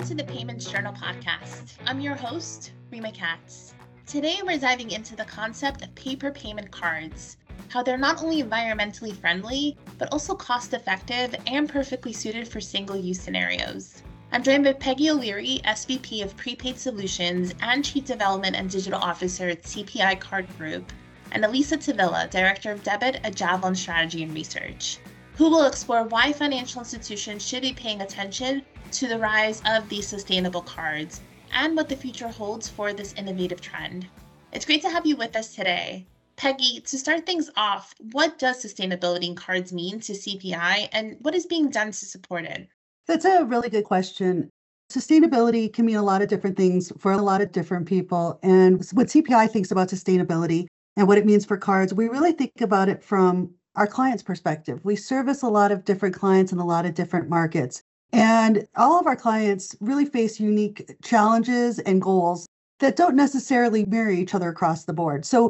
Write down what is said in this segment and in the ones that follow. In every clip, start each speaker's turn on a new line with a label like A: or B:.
A: to the Payments Journal podcast. I'm your host, Rima Katz. Today, we're diving into the concept of paper payment cards, how they're not only environmentally friendly, but also cost-effective and perfectly suited for single-use scenarios. I'm joined by Peggy O'Leary, SVP of Prepaid Solutions and Chief Development and Digital Officer at CPI Card Group, and Elisa Tavilla, Director of Debit at Javelin Strategy and Research, who will explore why financial institutions should be paying attention to the rise of these sustainable cards and what the future holds for this innovative trend. It's great to have you with us today. Peggy, to start things off, what does sustainability in cards mean to CPI and what is being done to support it?
B: That's a really good question. Sustainability can mean a lot of different things for a lot of different people. And what CPI thinks about sustainability and what it means for cards, we really think about it from our client's perspective. We service a lot of different clients in a lot of different markets. And all of our clients really face unique challenges and goals that don't necessarily mirror each other across the board. So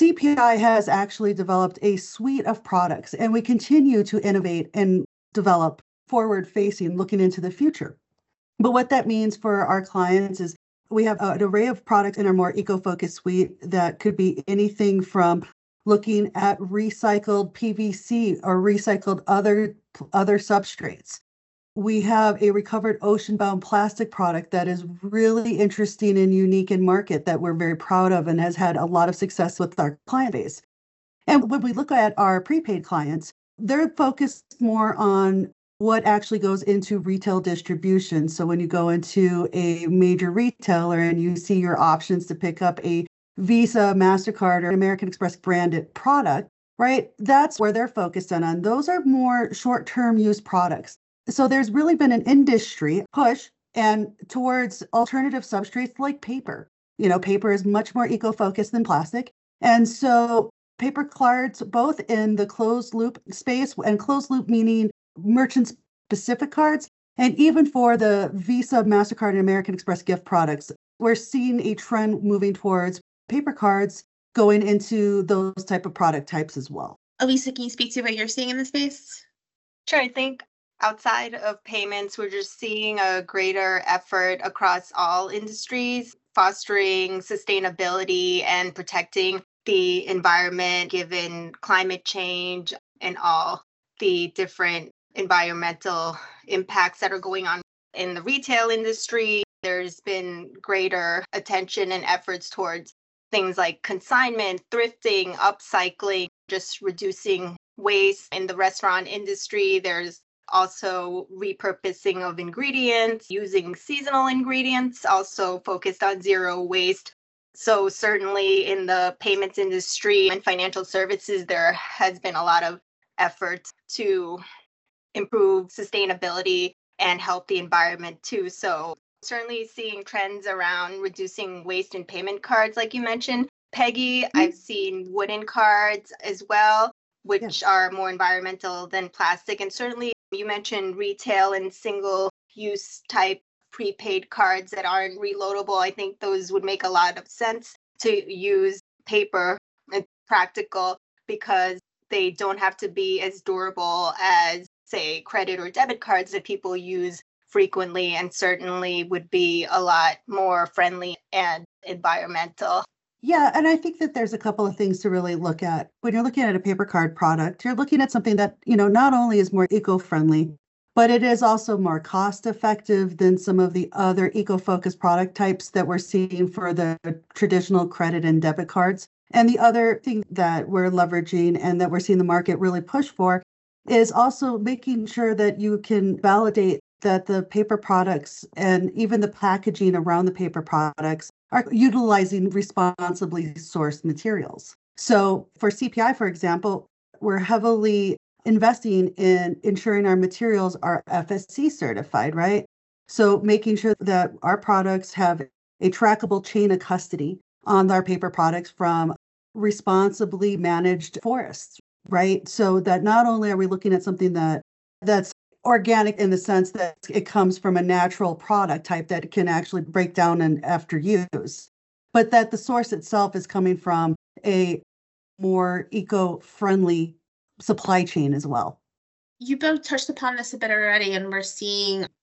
B: CPI has actually developed a suite of products, and we continue to innovate and develop forward-facing, looking into the future. But what that means for our clients is we have an array of products in our more eco-focused suite that could be anything from looking at recycled PVC or recycled other substrates. We have a recovered ocean-bound plastic product that is really interesting and unique in market that we're very proud of and has had a lot of success with our client base. And when we look at our prepaid clients, they're focused more on what actually goes into retail distribution. So when you go into a major retailer and you see your options to pick up a Visa, MasterCard, or American Express branded product, right? That's where they're focused on. Those are more short-term use products. So there's really been an industry push and towards alternative substrates like paper. Paper is much more eco-focused than plastic. And so paper cards, both in the closed loop space, and closed loop meaning merchant specific cards, and even for the Visa, MasterCard, and American Express gift products, we're seeing a trend moving towards paper cards going into those type of product types as well.
A: Elisa, can you speak to what you're seeing in the space?
C: Sure. I think outside of payments, we're just seeing a greater effort across all industries, fostering sustainability and protecting the environment given climate change and all the different environmental impacts that are going on in the retail industry. There's been greater attention and efforts towards things like consignment, thrifting, upcycling, just reducing waste in the restaurant industry. There's also repurposing of ingredients, using seasonal ingredients, also focused on zero waste. So certainly in the payments industry and financial services, there has been a lot of effort to improve sustainability and help the environment too. So certainly seeing trends around reducing waste in payment cards, like you mentioned, Peggy. I've seen wooden cards as well, which are more environmental than plastic. And certainly you mentioned retail and single-use type prepaid cards that aren't reloadable. I think those would make a lot of sense to use paper and practical because they don't have to be as durable as, say, credit or debit cards that people use frequently, and certainly would be a lot more friendly and environmental.
B: Yeah, and I think that there's a couple of things to really look at. When you're looking at a paper card product, you're looking at something that, not only is more eco-friendly, but it is also more cost-effective than some of the other eco-focused product types that we're seeing for the traditional credit and debit cards. And the other thing that we're leveraging and that we're seeing the market really push for is also making sure that you can validate that the paper products and even the packaging around the paper products are utilizing responsibly sourced materials. So for CPI, for example, we're heavily investing in ensuring our materials are FSC certified, right? So making sure that our products have a trackable chain of custody on our paper products from responsibly managed forests, right? So that not only are we looking at something that's organic in the sense that it comes from a natural product type that can actually break down and after use, but that the source itself is coming from a more eco-friendly supply chain as well.
A: You both touched upon this a bit already, and we're seeing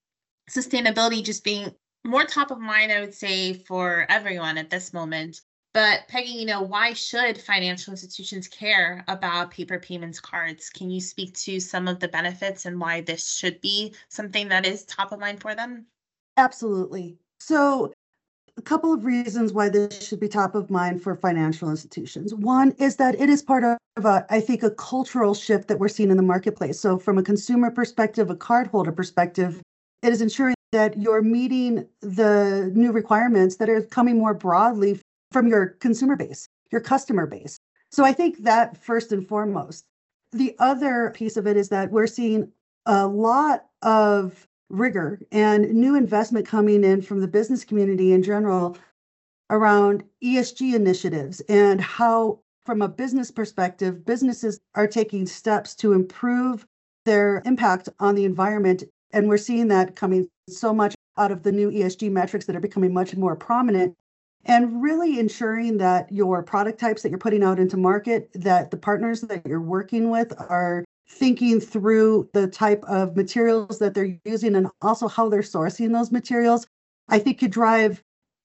A: sustainability just being more top of mind, I would say, for everyone at this moment. But Peggy, why should financial institutions care about paper payments cards? Can you speak to some of the benefits and why this should be something that is top of mind for them?
B: Absolutely. So, a couple of reasons why this should be top of mind for financial institutions. One is that it is part of I think, a cultural shift that we're seeing in the marketplace. So, from a consumer perspective, a cardholder perspective, it is ensuring that you're meeting the new requirements that are coming more broadly from your consumer base, your customer base. So, I think that first and foremost. The other piece of it is that we're seeing a lot of rigor and new investment coming in from the business community in general around ESG initiatives and how, from a business perspective, businesses are taking steps to improve their impact on the environment. And we're seeing that coming so much out of the new ESG metrics that are becoming much more prominent, and really ensuring that your product types that you're putting out into market, that the partners that you're working with are thinking through the type of materials that they're using and also how they're sourcing those materials, I think could drive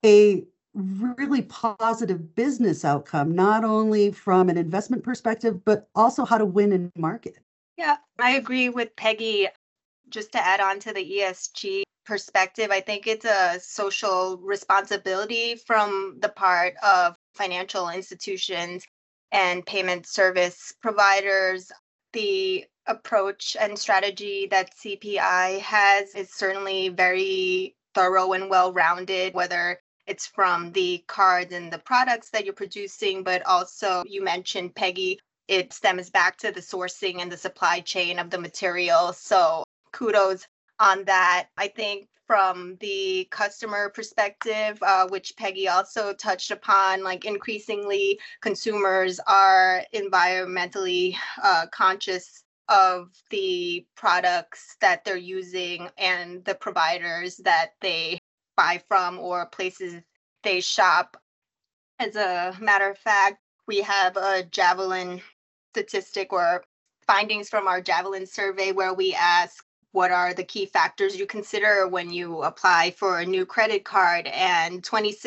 B: a really positive business outcome, not only from an investment perspective, but also how to win in market.
C: Yeah, I agree with Peggy. Just to add on to the ESG perspective, I think it's a social responsibility from the part of financial institutions and payment service providers. The approach and strategy that CPI has is certainly very thorough and well-rounded, whether it's from the cards and the products that you're producing, but also you mentioned, Peggy, it stems back to the sourcing and the supply chain of the material. So kudos on that. I think from the customer perspective, which Peggy also touched upon, like increasingly consumers are environmentally conscious of the products that they're using and the providers that they buy from or places they shop. As a matter of fact, we have a Javelin statistic or findings from our Javelin survey where we ask, what are the key factors you consider when you apply for a new credit card? And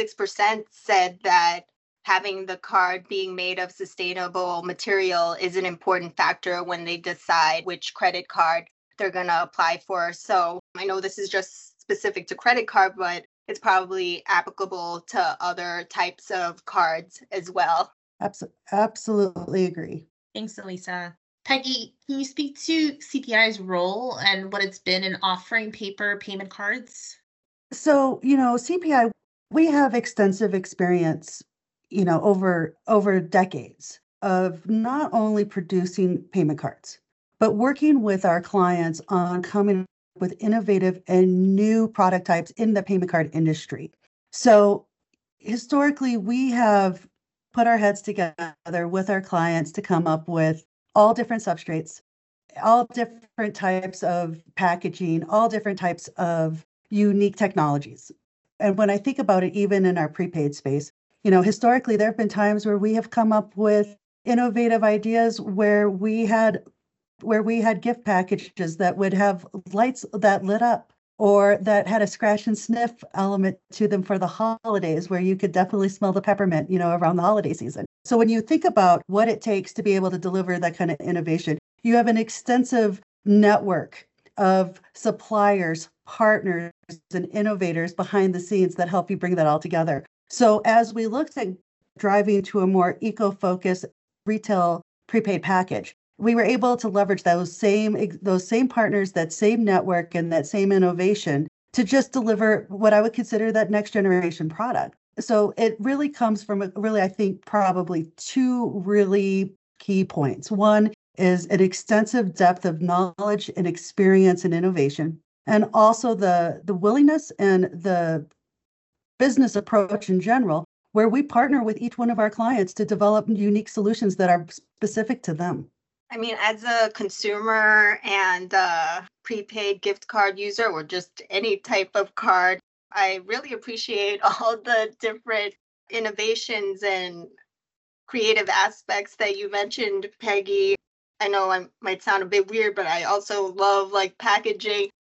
C: 26% said that having the card being made of sustainable material is an important factor when they decide which credit card they're going to apply for. So I know this is just specific to credit card, but it's probably applicable to other types of cards as well.
B: Absolutely agree.
A: Thanks, Elisa. Peggy, can you speak to CPI's role and what it's been in offering paper payment cards?
B: So, CPI, we have extensive experience, over decades of not only producing payment cards, but working with our clients on coming up with innovative and new product types in the payment card industry. So historically, we have put our heads together with our clients to come up with all different substrates, all different types of packaging, all different types of unique technologies. And when I think about it, even in our prepaid space, historically, there have been times where we have come up with innovative ideas where we had gift packages that would have lights that lit up or that had a scratch and sniff element to them for the holidays, where you could definitely smell the peppermint, around the holiday season. So when you think about what it takes to be able to deliver that kind of innovation, you have an extensive network of suppliers, partners, and innovators behind the scenes that help you bring that all together. So as we looked at driving to a more eco-focused retail prepaid package, we were able to leverage those same partners, that same network, and that same innovation to just deliver what I would consider that next generation product. So it really comes from I think probably two really key points. One is an extensive depth of knowledge and experience and innovation, and also the willingness and the business approach in general, where we partner with each one of our clients to develop unique solutions that are specific to them.
C: I mean, as a consumer and a prepaid gift card user, or just any type of card, I really appreciate all the different innovations and creative aspects that you mentioned, Peggy. I know I might sound a bit weird, but I also love packaging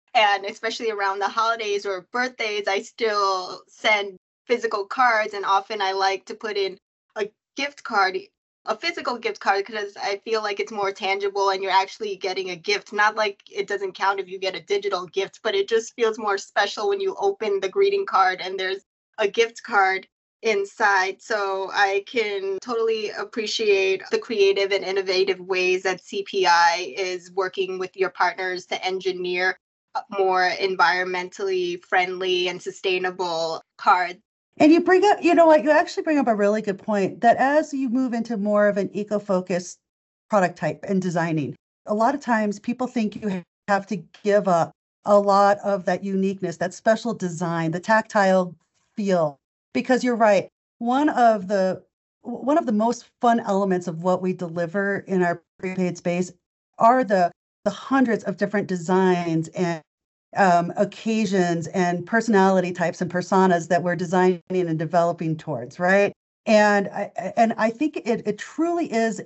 C: And especially around the holidays or birthdays, I still send physical cards. And often I like to put in a gift card, a physical gift card, because I feel like it's more tangible and you're actually getting a gift. Not like it doesn't count if you get a digital gift, but it just feels more special when you open the greeting card and there's a gift card inside. So I can totally appreciate the creative and innovative ways that CPI is working with your partners to engineer more environmentally friendly and sustainable cards.
B: And you bring up, you know what, you actually bring up a really good point that as you move into more of an eco-focused product type and designing, a lot of times people think you have to give up a lot of that uniqueness, that special design, the tactile feel, because you're right. One of the most fun elements of what we deliver in our prepaid space are the hundreds of different designs and occasions and personality types and personas that we're designing and developing towards, right? And I think it truly is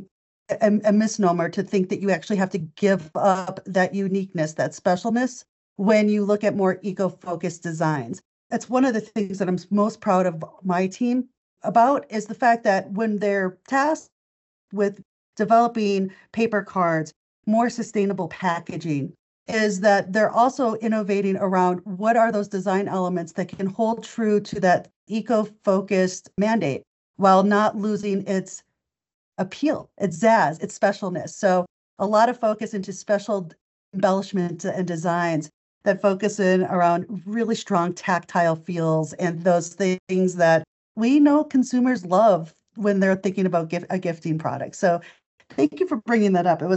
B: a misnomer to think that you actually have to give up that uniqueness, that specialness, when you look at more eco-focused designs. That's one of the things that I'm most proud of my team about, is the fact that when they're tasked with developing paper cards, more sustainable packaging, is that they're also innovating around what are those design elements that can hold true to that eco-focused mandate while not losing its appeal, its zazz, its specialness. So a lot of focus into special embellishments and designs that focus in around really strong tactile feels and those things that we know consumers love when they're thinking about a gifting product. So thank you for bringing that up.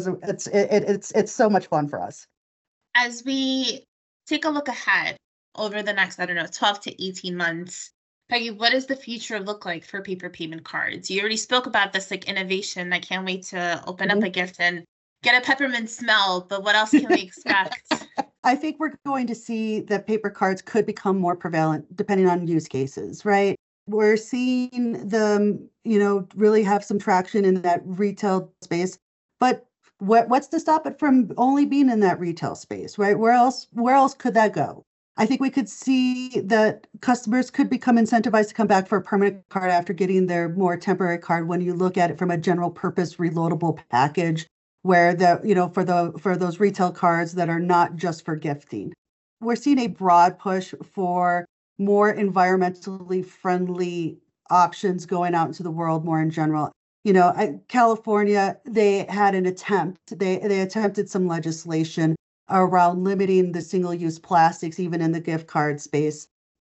B: It's so much fun for us.
A: As we take a look ahead over the next, 12 to 18 months, Peggy, what does the future look like for paper payment cards? You already spoke about this innovation. I can't wait to open up a gift and get a peppermint smell, but what else can we expect?
B: I think we're going to see that paper cards could become more prevalent depending on use cases, right? We're seeing them, really have some traction in that retail space, but what's to stop it from only being in that retail space, right? Where else could that go? I think we could see that customers could become incentivized to come back for a permanent card after getting their more temporary card when you look at it from a general purpose reloadable package, where for those retail cards that are not just for gifting. We're seeing a broad push for more environmentally friendly options going out into the world more in general. California, they had an attempt. They attempted some legislation around limiting the single-use plastics, even in the gift card space.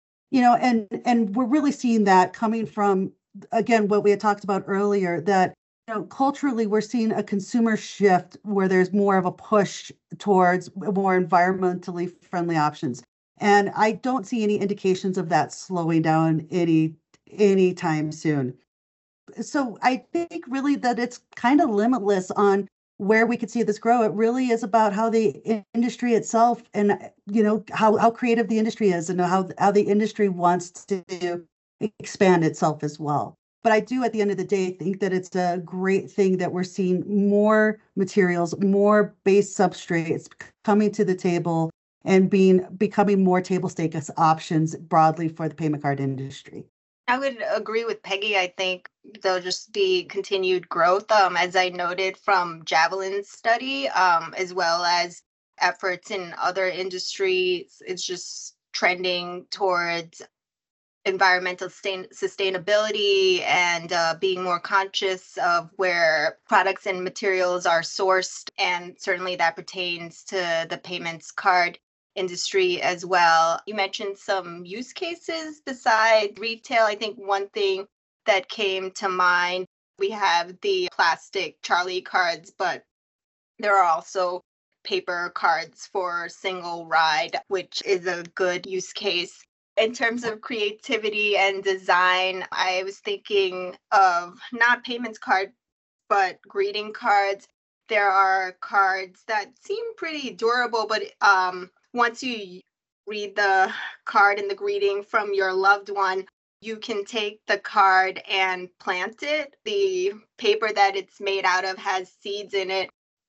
B: And we're really seeing that coming from, again, what we had talked about earlier, that culturally we're seeing a consumer shift where there's more of a push towards more environmentally friendly options. And I don't see any indications of that slowing down anytime soon. So I think really that it's kind of limitless on where we could see this grow. It really is about how the industry itself and how creative the industry is and how the industry wants to expand itself as well. But I do, at the end of the day, think that it's a great thing that we're seeing more materials, more base substrates coming to the table and becoming more table stakes options broadly for the payment card industry.
C: I would agree with Peggy. I think there'll just be continued growth, as I noted from Javelin's study, as well as efforts in other industries. It's just trending towards environmental sustainability and being more conscious of where products and materials are sourced. And certainly that pertains to the payments card industry as well. You mentioned some use cases beside retail. I think one thing that came to mind, we have the plastic Charlie cards, but there are also paper cards for single ride, which is a good use case. In terms of creativity and design, I was thinking of not payments card, but greeting cards. There are cards that seem pretty durable, but once you read the card and the greeting from your loved one, you can take the card and plant it. The paper that it's made out of has seeds in it,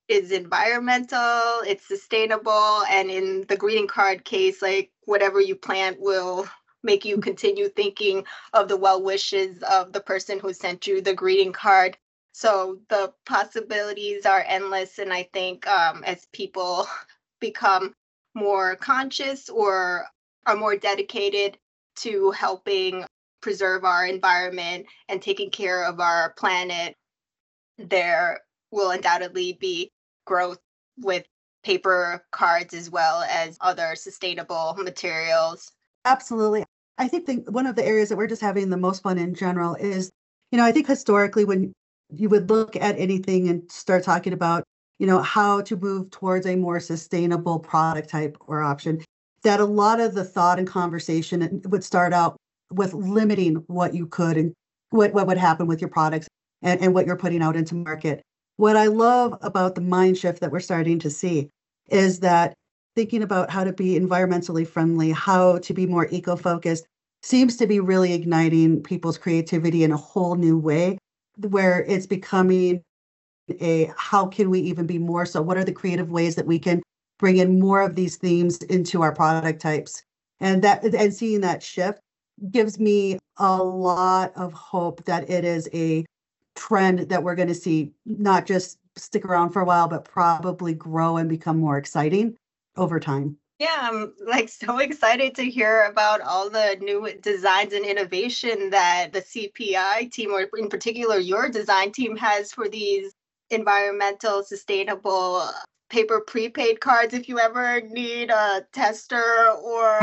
C: is environmental, it's sustainable, and in the greeting card case, like whatever you plant will make you continue thinking of the well wishes of the person who sent you the greeting card. So the possibilities are endless. And I think as people become more conscious or are more dedicated to helping preserve our environment and taking care of our planet, there will undoubtedly be growth with paper cards as well as other sustainable materials.
B: Absolutely. I think one of the areas that we're just having the most fun in general is, I think historically when you would look at anything and start talking about, how to move towards a more sustainable product type or option, that a lot of the thought and conversation would start out with limiting what you could and what would happen with your products and what you're putting out into market. What I love about the mind shift that we're starting to see is that thinking about how to be environmentally friendly, how to be more eco-focused, seems to be really igniting people's creativity in a whole new way, where it's becoming how can we even be more so? What are the creative ways that we can bring in more of these themes into our product types? And seeing that shift gives me a lot of hope that it is a trend that we're going to see not just stick around for a while, but probably grow and become more exciting over time.
C: Yeah, I'm so excited to hear about all the new designs and innovation that the CPI team, or in particular your design team, has for these environmental, sustainable paper prepaid cards. If you ever need a tester or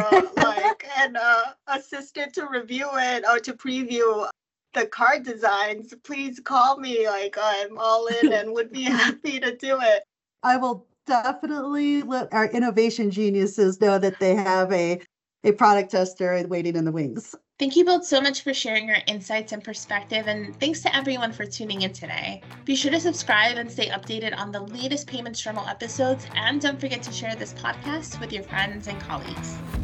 C: an assistant to review it or to preview the card designs, please call me. I'm all in and would be happy to do it.
B: I will definitely let our innovation geniuses know that they have a product tester waiting in the wings.
A: Thank you both so much for sharing your insights and perspective, and thanks to everyone for tuning in today. Be sure to subscribe and stay updated on the latest Payments Journal episodes, and don't forget to share this podcast with your friends and colleagues.